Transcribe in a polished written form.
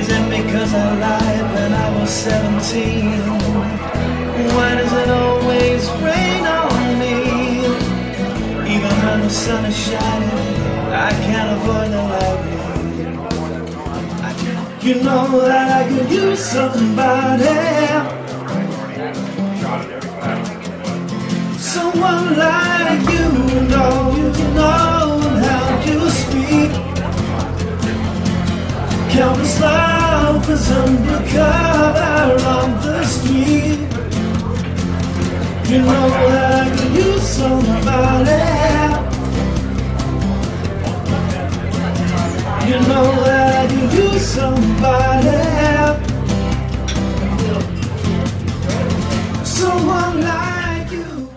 Is it because I lied when I was 17? Why does it always rain on me? Even when the sun is shining, I can't avoid the lightning. You know that I could use somebody, someone like you know how to speak. Countless lovers undercover on the street. You know